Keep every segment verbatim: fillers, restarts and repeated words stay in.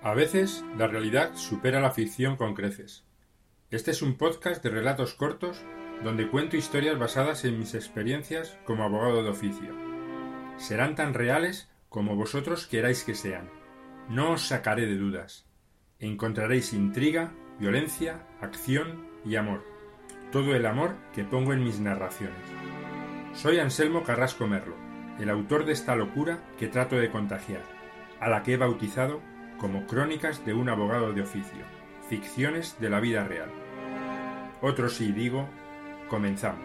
A veces, la realidad supera la ficción con creces. Este es un podcast de relatos cortos donde cuento historias basadas en mis experiencias como abogado de oficio. Serán tan reales como vosotros queráis que sean. No os sacaré de dudas. Encontraréis intriga, violencia, acción y amor. Todo el amor que pongo en mis narraciones. Soy Anselmo Carrasco Merlo, el autor de esta locura que trato de contagiar, a la que he bautizado como Crónicas de un abogado de oficio, ficciones de la vida real. Otro sí digo, comenzamos.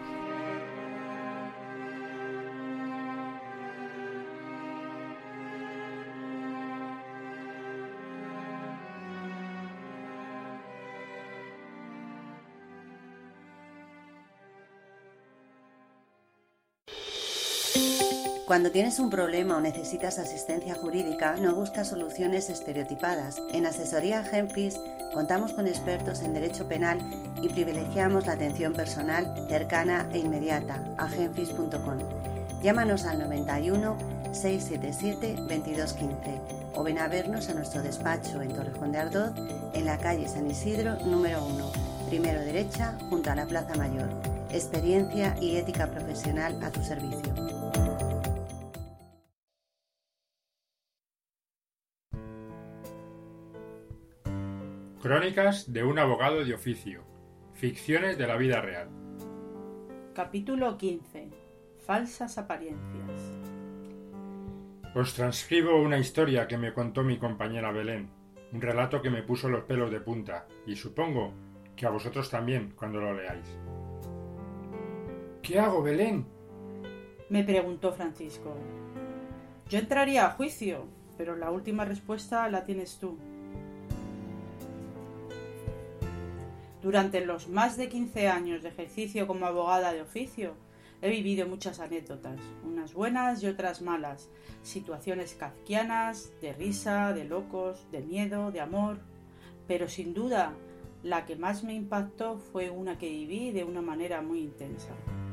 Cuando tienes un problema o necesitas asistencia jurídica, no buscas soluciones estereotipadas. En Asesoría Genfis contamos con expertos en derecho penal y privilegiamos la atención personal cercana e inmediata. a genfis punto com. Llámanos al noventa y uno, seiscientos setenta y siete, veintidós quince o ven a vernos a nuestro despacho en Torrejón de Ardoz, en la calle San Isidro número uno, primero derecha, junto a la Plaza Mayor. Experiencia y ética profesional a tu servicio. Crónicas de un abogado de oficio, ficciones de la vida real. Capítulo quince. Falsas apariencias. Os transcribo una historia que me contó mi compañera Belén, un relato que me puso los pelos de punta, y supongo que a vosotros también cuando lo leáis. ¿Qué hago, Belén?, me preguntó Francisco. Yo entraría a juicio, pero la última respuesta la tienes tú. Durante los más de quince años de ejercicio como abogada de oficio, he vivido muchas anécdotas, unas buenas y otras malas, situaciones kafkianas, de risa, de locos, de miedo, de amor, pero sin duda la que más me impactó fue una que viví de una manera muy intensa.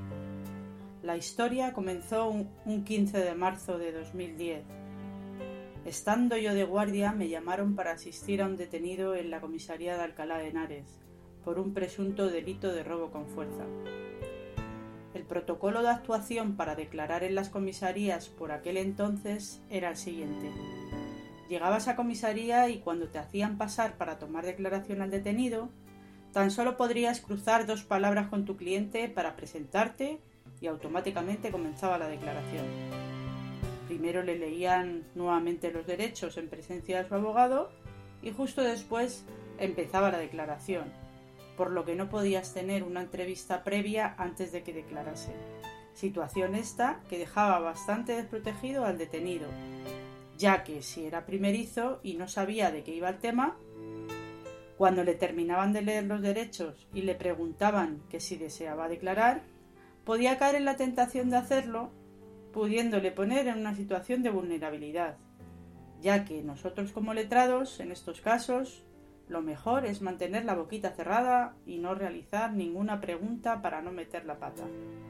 La historia comenzó un quince de marzo de dos mil diez. Estando yo de guardia, me llamaron para asistir a un detenido en la comisaría de Alcalá de Henares por un presunto delito de robo con fuerza. El protocolo de actuación para declarar en las comisarías por aquel entonces era el siguiente. Llegabas a comisaría y cuando te hacían pasar para tomar declaración al detenido, tan solo podrías cruzar dos palabras con tu cliente para presentarte y automáticamente comenzaba la declaración. Primero le leían nuevamente los derechos en presencia de su abogado y justo después empezaba la declaración, por lo que no podías tener una entrevista previa antes de que declarase. Situación esta que dejaba bastante desprotegido al detenido, ya que si era primerizo y no sabía de qué iba el tema, cuando le terminaban de leer los derechos y le preguntaban que si deseaba declarar, podía caer en la tentación de hacerlo, pudiéndole poner en una situación de vulnerabilidad, ya que nosotros como letrados, en estos casos, lo mejor es mantener la boquita cerrada y no realizar ninguna pregunta para no meter la pata.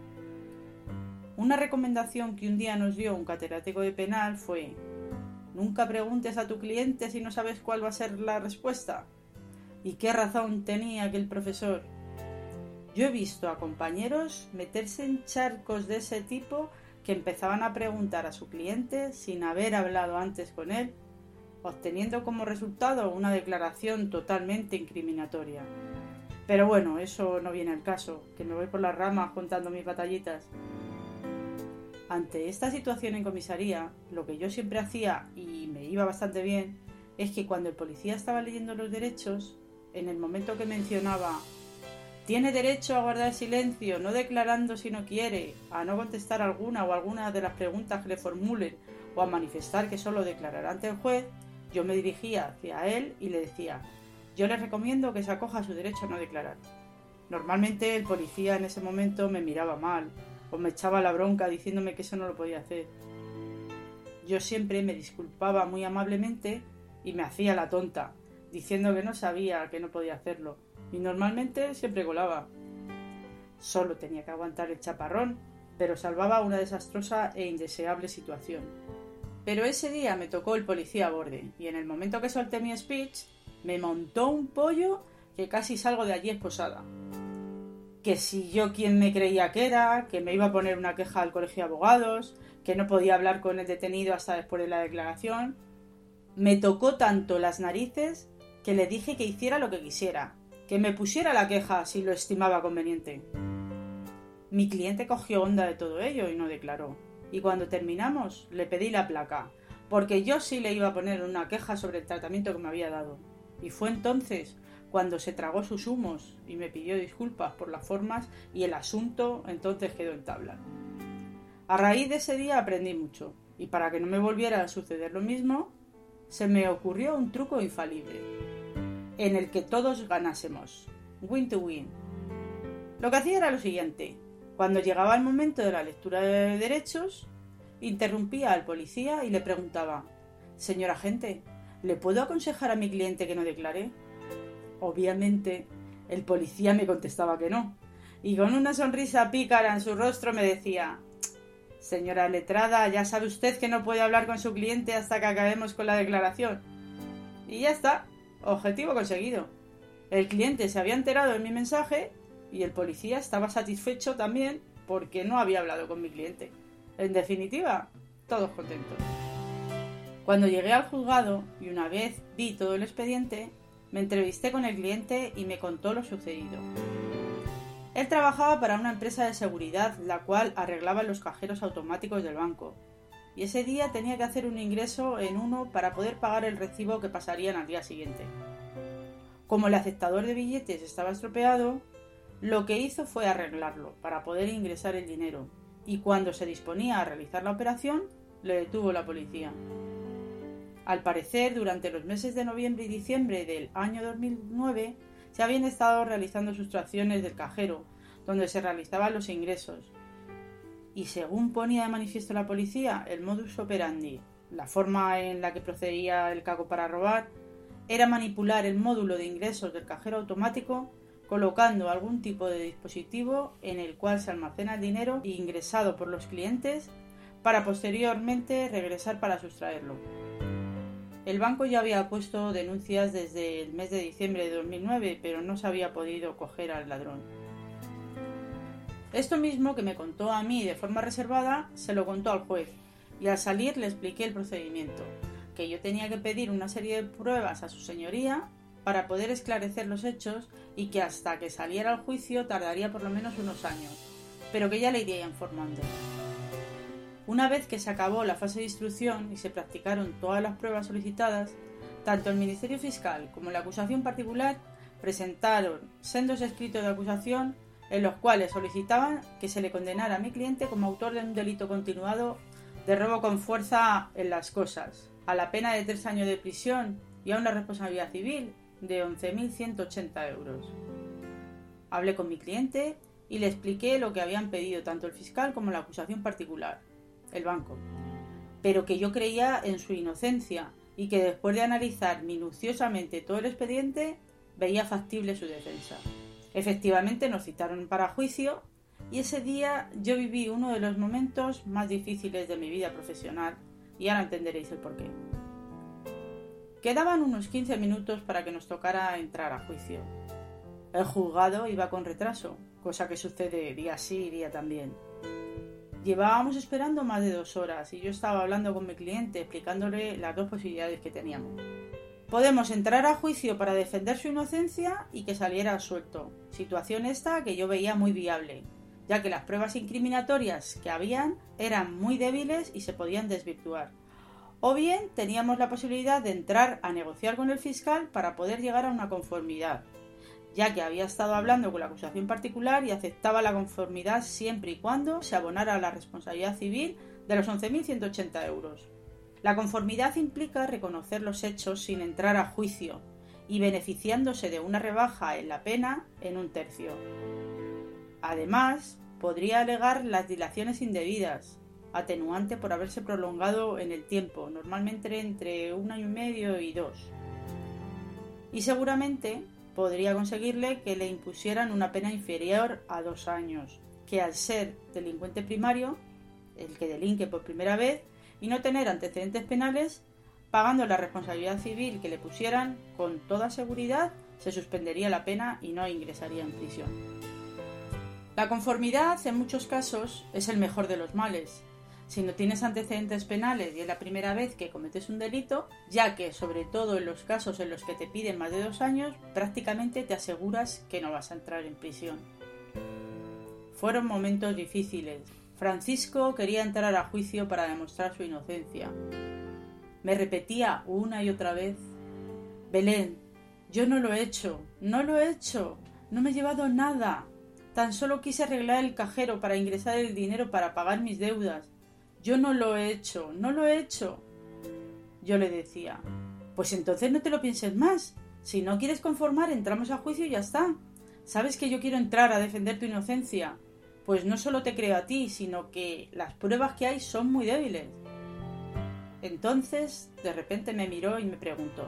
Una recomendación que un día nos dio un catedrático de penal fue: nunca preguntes a tu cliente si no sabes cuál va a ser la respuesta. ¿Y qué razón tenía aquel profesor? Yo he visto a compañeros meterse en charcos de ese tipo que empezaban a preguntar a su cliente sin haber hablado antes con él, obteniendo como resultado una declaración totalmente incriminatoria. Pero bueno, eso no viene al caso, que me voy por las ramas contando mis batallitas. Ante esta situación en comisaría, lo que yo siempre hacía, y me iba bastante bien, es que cuando el policía estaba leyendo los derechos, en el momento que mencionaba «tiene derecho a guardar silencio, no declarando si no quiere, a no contestar alguna o alguna de las preguntas que le formulen o a manifestar que solo declarará ante el juez», yo me dirigía hacia él y le decía: yo le recomiendo que se acoja a su derecho a no declarar. Normalmente el policía en ese momento me miraba mal o me echaba la bronca diciéndome que eso no lo podía hacer. Yo siempre me disculpaba muy amablemente y me hacía la tonta, diciendo que no sabía, que no podía hacerlo, y normalmente siempre colaba. Solo tenía que aguantar el chaparrón, pero salvaba una desastrosa e indeseable situación. Pero ese día me tocó el policía a borde y en el momento que solté mi speech me montó un pollo que casi salgo de allí esposada. Que si yo quién me creía que era, que me iba a poner una queja al colegio de abogados, que no podía hablar con el detenido hasta después de la declaración. Me tocó tanto las narices que le dije que hiciera lo que quisiera, que me pusiera la queja si lo estimaba conveniente. Mi cliente cogió onda de todo ello y no declaró. Y cuando terminamos le pedí la placa, porque yo sí le iba a poner una queja sobre el tratamiento que me había dado. Y fue entonces cuando se tragó sus humos y me pidió disculpas por las formas y el asunto entonces quedó en tabla. A raíz de ese día aprendí mucho y para que no me volviera a suceder lo mismo, se me ocurrió un truco infalible en el que todos ganásemos. Win to win. Lo que hacía era lo siguiente. Cuando llegaba el momento de la lectura de derechos, interrumpía al policía y le preguntaba: «Señor agente, ¿le puedo aconsejar a mi cliente que no declare?». Obviamente, el policía me contestaba que no, y con una sonrisa pícara en su rostro me decía: «Señora letrada, ya sabe usted que no puede hablar con su cliente hasta que acabemos con la declaración». Y ya está, objetivo conseguido. El cliente se había enterado de mi mensaje y el policía estaba satisfecho también porque no había hablado con mi cliente. En definitiva, todos contentos. Cuando llegué al juzgado y una vez vi todo el expediente, me entrevisté con el cliente y me contó lo sucedido. Él trabajaba para una empresa de seguridad la cual arreglaba los cajeros automáticos del banco y ese día tenía que hacer un ingreso en uno para poder pagar el recibo que pasarían al día siguiente. Como el aceptador de billetes estaba estropeado, lo que hizo fue arreglarlo para poder ingresar el dinero y cuando se disponía a realizar la operación, le detuvo la policía. Al parecer, durante los meses de noviembre y diciembre del año dos mil nueve, se habían estado realizando sustracciones del cajero, donde se realizaban los ingresos. Y según ponía de manifiesto la policía, el modus operandi, la forma en la que procedía el caco para robar, era manipular el módulo de ingresos del cajero automático colocando algún tipo de dispositivo en el cual se almacena el dinero ingresado por los clientes para posteriormente regresar para sustraerlo. El banco ya había puesto denuncias desde el mes de diciembre de dos mil nueve, pero no se había podido coger al ladrón. Esto mismo que me contó a mí de forma reservada, se lo contó al juez, y al salir le expliqué el procedimiento, que yo tenía que pedir una serie de pruebas a su señoría para poder esclarecer los hechos y que hasta que saliera al juicio tardaría por lo menos unos años, pero que ya le iría informando. Una vez que se acabó la fase de instrucción y se practicaron todas las pruebas solicitadas, tanto el Ministerio Fiscal como la acusación particular presentaron sendos escritos de acusación en los cuales solicitaban que se le condenara a mi cliente como autor de un delito continuado de robo con fuerza en las cosas, a la pena de tres años de prisión y a una responsabilidad civil de once mil ciento ochenta euros. Hablé con mi cliente y le expliqué lo que habían pedido tanto el fiscal como la acusación particular, el banco, pero que yo creía en su inocencia y que después de analizar minuciosamente todo el expediente veía factible su defensa. Efectivamente nos citaron para juicio y ese día yo viví uno de los momentos más difíciles de mi vida profesional y ahora entenderéis el porqué. Quedaban unos quince minutos para que nos tocara entrar a juicio. El juzgado iba con retraso, cosa que sucede día sí y día también. Llevábamos esperando más de dos horas y yo estaba hablando con mi cliente explicándole las dos posibilidades que teníamos. Podemos entrar a juicio para defender su inocencia y que saliera suelto, situación esta que yo veía muy viable, ya que las pruebas incriminatorias que habían eran muy débiles y se podían desvirtuar. O bien teníamos la posibilidad de entrar a negociar con el fiscal para poder llegar a una conformidad, ya que había estado hablando con la acusación particular y aceptaba la conformidad siempre y cuando se abonara la responsabilidad civil de los once mil ciento ochenta euros. La conformidad implica reconocer los hechos sin entrar a juicio y beneficiándose de una rebaja en la pena en un tercio. Además, podría alegar las dilaciones indebidas, atenuante por haberse prolongado en el tiempo, normalmente entre un año y medio y dos. Y seguramente podría conseguirle que le impusieran una pena inferior a dos años, que al ser delincuente primario, el que delinque por primera vez, y no tener antecedentes penales, pagando la responsabilidad civil que le pusieran, con toda seguridad se suspendería la pena y no ingresaría en prisión. La conformidad, en muchos casos, es el mejor de los males. Si no tienes antecedentes penales y es la primera vez que cometes un delito, ya que, sobre todo en los casos en los que te piden más de dos años, prácticamente te aseguras que no vas a entrar en prisión. Fueron momentos difíciles. Francisco quería entrar a juicio para demostrar su inocencia. Me repetía una y otra vez: Belén, yo no lo he hecho, no lo he hecho, no me he llevado nada. Tan solo quise arreglar el cajero para ingresar el dinero para pagar mis deudas. Yo no lo he hecho, no lo he hecho. Yo le decía: pues entonces no te lo pienses más. Si no quieres conformar, entramos a juicio y ya está. Sabes que yo quiero entrar a defender tu inocencia. Pues no solo te creo a ti, sino que las pruebas que hay son muy débiles. Entonces, de repente me miró y me preguntó: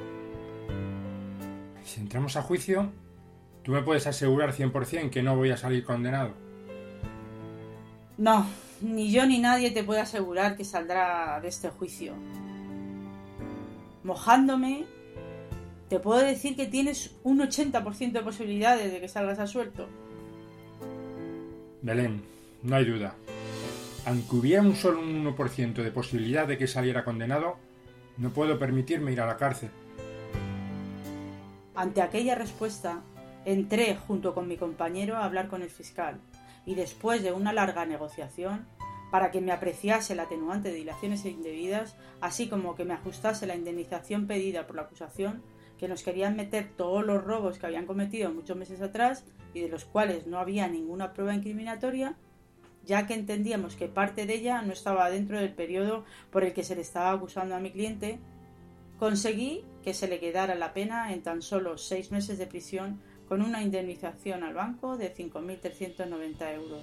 si entramos a juicio, ¿tú me puedes asegurar cien por ciento que no voy a salir condenado? No, ni yo ni nadie te puede asegurar que saldrá de este juicio. Mojándome, te puedo decir que tienes un ochenta por ciento de posibilidades de que salgas absuelto. Belén, no hay duda. Aunque hubiera un solo un uno por ciento de posibilidad de que saliera condenado, no puedo permitirme ir a la cárcel. Ante aquella respuesta, entré junto con mi compañero a hablar con el fiscal y después de una larga negociación, para que me apreciase el atenuante de dilaciones indebidas, así como que me ajustase la indemnización pedida por la acusación, que nos querían meter todos los robos que habían cometido muchos meses atrás y de los cuales no había ninguna prueba incriminatoria, ya que entendíamos que parte de ella no estaba dentro del periodo por el que se le estaba acusando a mi cliente, conseguí que se le quedara la pena en tan solo seis meses de prisión con una indemnización al banco de cinco mil trescientos noventa euros.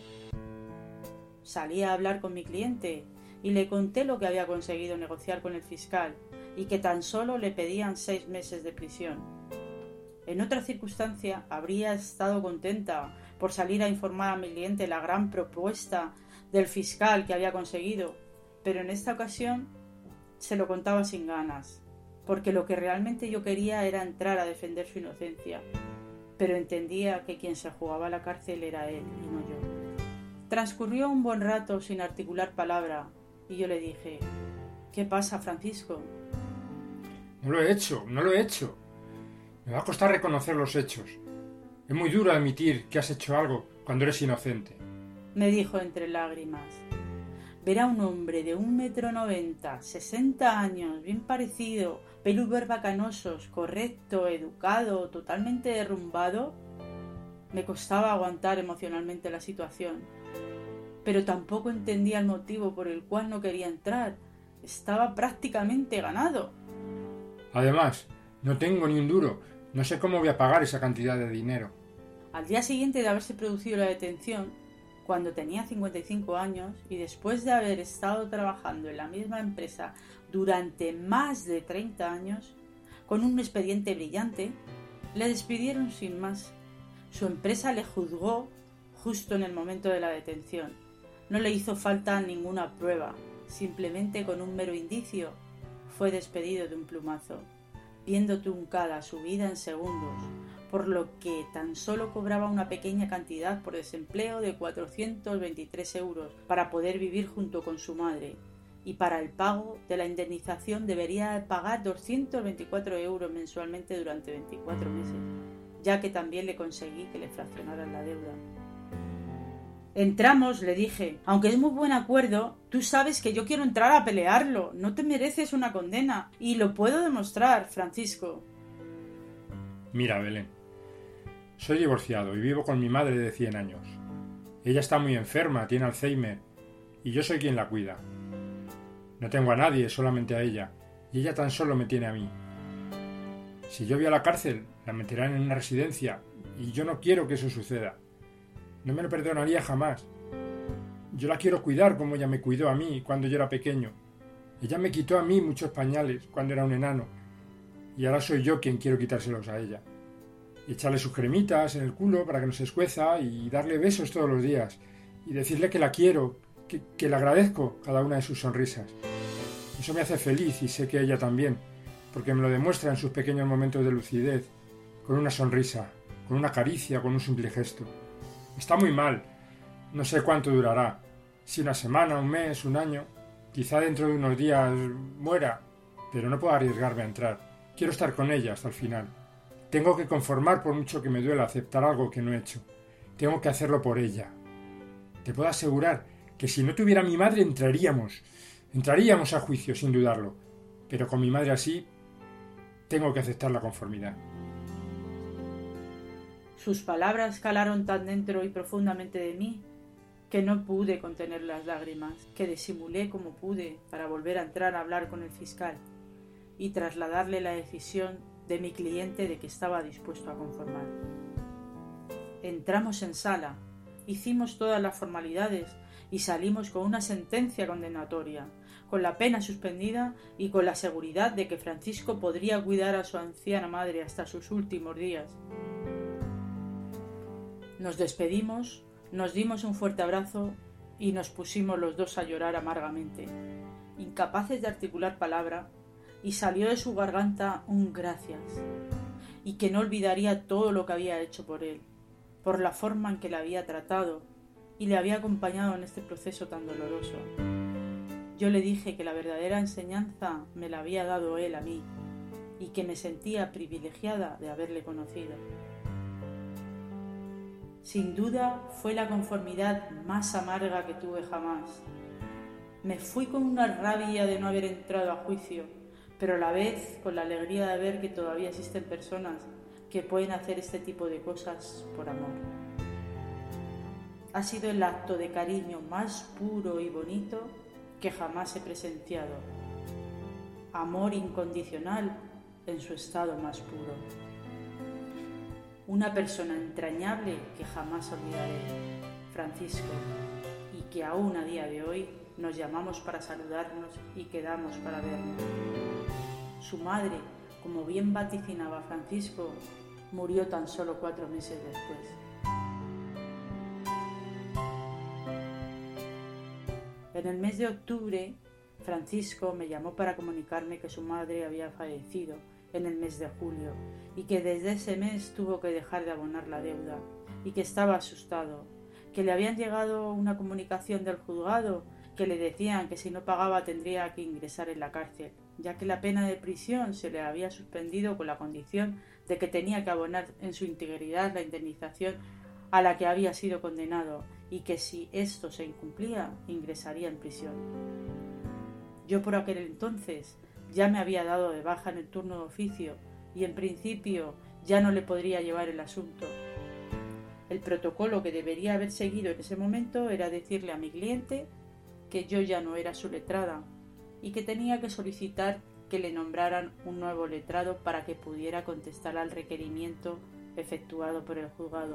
Salí a hablar con mi cliente y le conté lo que había conseguido negociar con el fiscal y que tan solo le pedían seis meses de prisión. En otra circunstancia habría estado contenta por salir a informar a mi cliente la gran propuesta del fiscal que había conseguido, pero en esta ocasión se lo contaba sin ganas, porque lo que realmente yo quería era entrar a defender su inocencia, pero entendía que quien se jugaba a la cárcel era él y no yo. Transcurrió un buen rato sin articular palabra y yo le dije: ¿qué pasa, Francisco? No lo he hecho, no lo he hecho. Me va a costar reconocer los hechos. Es muy duro admitir que has hecho algo cuando eres inocente. Me dijo entre lágrimas. Ver a un hombre de un metro noventa, sesenta años, bien parecido, pelos barbacanosos, correcto, educado, totalmente derrumbado, me costaba aguantar emocionalmente la situación. Pero tampoco entendía el motivo por el cual no quería entrar. Estaba prácticamente ganado. Además, no tengo ni un duro. No sé cómo voy a pagar esa cantidad de dinero. Al día siguiente de haberse producido la detención, cuando tenía cincuenta y cinco años y después de haber estado trabajando en la misma empresa durante más de treinta años, con un expediente brillante, le despidieron sin más. Su empresa le juzgó justo en el momento de la detención. No le hizo falta ninguna prueba, simplemente con un mero indicio fue despedido de un plumazo, viendo truncada su vida en segundos, por lo que tan solo cobraba una pequeña cantidad por desempleo de cuatrocientos veintitrés euros para poder vivir junto con su madre, y para el pago de la indemnización debería pagar doscientos veinticuatro euros mensualmente durante veinticuatro meses, ya que también le conseguí que le fraccionaran la deuda. Entramos, le dije, aunque es muy buen acuerdo, tú sabes que yo quiero entrar a pelearlo, no te mereces una condena, y lo puedo demostrar, Francisco. Mira, Belén, soy divorciado y vivo con mi madre de cien años. Ella está muy enferma, tiene Alzheimer, y yo soy quien la cuida. No tengo a nadie, solamente a ella, y ella tan solo me tiene a mí. Si yo voy a la cárcel, la meterán en una residencia, y yo no quiero que eso suceda. No me lo perdonaría jamás. Yo la quiero cuidar como ella me cuidó a mí cuando yo era pequeño. Ella me quitó a mí muchos pañales cuando era un enano, y ahora soy yo quien quiero quitárselos a ella. Y echarle sus cremitas en el culo para que no se escueza y darle besos todos los días, y decirle que la quiero, que, que le agradezco cada una de sus sonrisas. Eso me hace feliz y sé que ella también, porque me lo demuestra en sus pequeños momentos de lucidez, con una sonrisa, con una caricia, con un simple gesto. Está muy mal, no sé cuánto durará, si una semana, un mes, un año, quizá dentro de unos días muera, pero no puedo arriesgarme a entrar. Quiero estar con ella hasta el final. Tengo que conformar por mucho que me duela aceptar algo que no he hecho. Tengo que hacerlo por ella. Te puedo asegurar que si no tuviera a mi madre entraríamos, entraríamos a juicio sin dudarlo, pero con mi madre así tengo que aceptar la conformidad. Sus palabras calaron tan dentro y profundamente de mí que no pude contener las lágrimas, que disimulé como pude para volver a entrar a hablar con el fiscal y trasladarle la decisión de mi cliente de que estaba dispuesto a conformar. Entramos en sala, hicimos todas las formalidades y salimos con una sentencia condenatoria, con la pena suspendida y con la seguridad de que Francisco podría cuidar a su anciana madre hasta sus últimos días. Nos despedimos, nos dimos un fuerte abrazo y nos pusimos los dos a llorar amargamente, incapaces de articular palabra, y salió de su garganta un gracias, y que no olvidaría todo lo que había hecho por él, por la forma en que le había tratado y le había acompañado en este proceso tan doloroso. Yo le dije que la verdadera enseñanza me la había dado él a mí y que me sentía privilegiada de haberle conocido. Sin duda fue la conformidad más amarga que tuve jamás. Me fui con una rabia de no haber entrado a juicio, pero a la vez con la alegría de ver que todavía existen personas que pueden hacer este tipo de cosas por amor. Ha sido el acto de cariño más puro y bonito que jamás he presenciado. Amor incondicional en su estado más puro. Una persona entrañable que jamás olvidaré, Francisco, y que aún a día de hoy nos llamamos para saludarnos y quedamos para vernos. Su madre, como bien vaticinaba Francisco, murió tan solo cuatro meses después. En el mes de octubre, Francisco me llamó para comunicarme que su madre había fallecido en el mes de julio y que desde ese mes tuvo que dejar de abonar la deuda y que estaba asustado, que le habían llegado una comunicación del juzgado que le decían que si no pagaba tendría que ingresar en la cárcel, ya que la pena de prisión se le había suspendido con la condición de que tenía que abonar en su integridad la indemnización a la que había sido condenado y que si esto se incumplía ingresaría en prisión. Yo por aquel entonces ya me había dado de baja en el turno de oficio y en principio ya no le podría llevar el asunto. El protocolo que debería haber seguido en ese momento era decirle a mi cliente que yo ya no era su letrada y que tenía que solicitar que le nombraran un nuevo letrado para que pudiera contestar al requerimiento efectuado por el juzgado.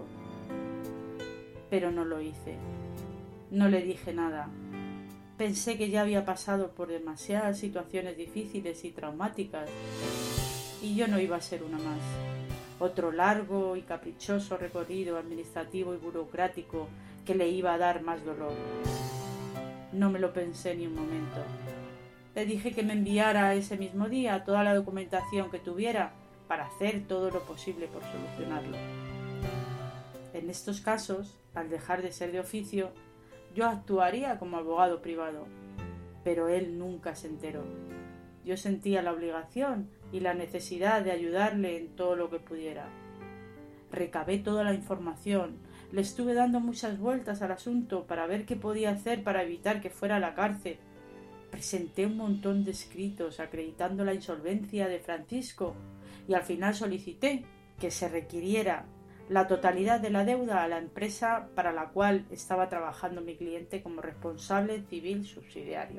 Pero no lo hice. No le dije nada. Pensé que ya había pasado por demasiadas situaciones difíciles y traumáticas y yo no iba a ser una más. Otro largo y caprichoso recorrido administrativo y burocrático que le iba a dar más dolor. No me lo pensé ni un momento. Le dije que me enviara ese mismo día toda la documentación que tuviera para hacer todo lo posible por solucionarlo. En estos casos, al dejar de ser de oficio, yo actuaría como abogado privado, pero él nunca se enteró. Yo sentía la obligación y la necesidad de ayudarle en todo lo que pudiera. Recabé toda la información, le estuve dando muchas vueltas al asunto para ver qué podía hacer para evitar que fuera a la cárcel. Presenté un montón de escritos acreditando la insolvencia de Francisco y al final solicité que se requiriera la totalidad de la deuda a la empresa para la cual estaba trabajando mi cliente como responsable civil subsidiario.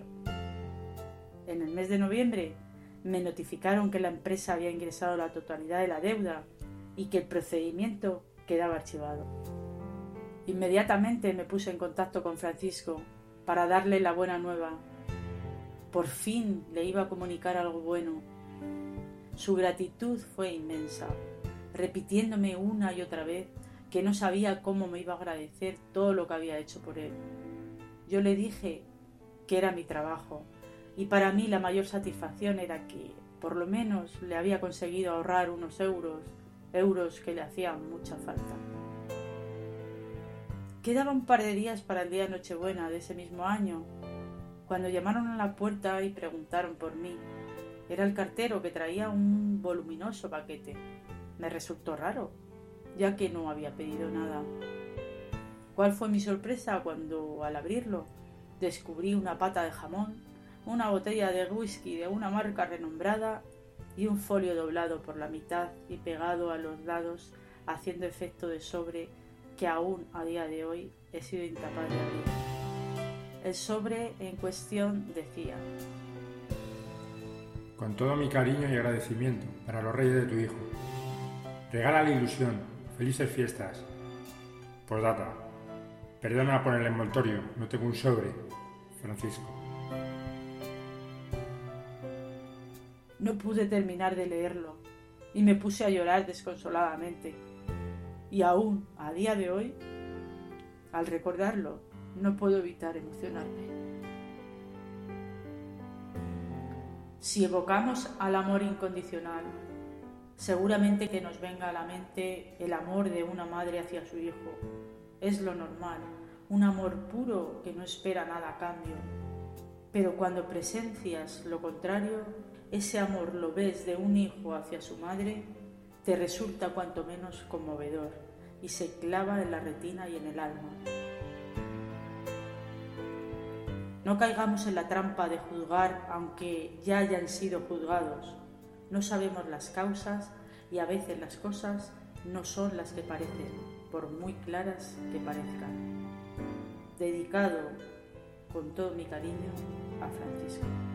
En el mes de noviembre me notificaron que la empresa había ingresado la totalidad de la deuda y que el procedimiento quedaba archivado. Inmediatamente me puse en contacto con Francisco para darle la buena nueva. Por fin le iba a comunicar algo bueno. Su gratitud fue inmensa, repitiéndome una y otra vez que no sabía cómo me iba a agradecer todo lo que había hecho por él. Yo le dije que era mi trabajo y para mí la mayor satisfacción era que, por lo menos, le había conseguido ahorrar unos euros, euros que le hacían mucha falta. Quedaba un par de días para el día de Nochebuena de ese mismo año, cuando llamaron a la puerta y preguntaron por mí. Era el cartero, que traía un voluminoso paquete. Me resultó raro, ya que no había pedido nada. ¿Cuál fue mi sorpresa cuando, al abrirlo, descubrí una pata de jamón, una botella de whisky de una marca renombrada y un folio doblado por la mitad y pegado a los lados, haciendo efecto de sobre que aún a día de hoy he sido incapaz de abrir? El sobre en cuestión decía: con todo mi cariño y agradecimiento para los reyes de tu hijo. Regala la ilusión. Felices fiestas. Postdata. Perdona por el envoltorio, no tengo un sobre. Francisco. No pude terminar de leerlo y me puse a llorar desconsoladamente. Y aún, a día de hoy, al recordarlo, no puedo evitar emocionarme. Si evocamos al amor incondicional, seguramente que nos venga a la mente el amor de una madre hacia su hijo. Es lo normal, un amor puro que no espera nada a cambio. Pero cuando presencias lo contrario, ese amor lo ves de un hijo hacia su madre, te resulta cuanto menos conmovedor y se clava en la retina y en el alma. No caigamos en la trampa de juzgar aunque ya hayan sido juzgados. No sabemos las causas y a veces las cosas no son las que parecen, por muy claras que parezcan. Dedicado con todo mi cariño a Francisco.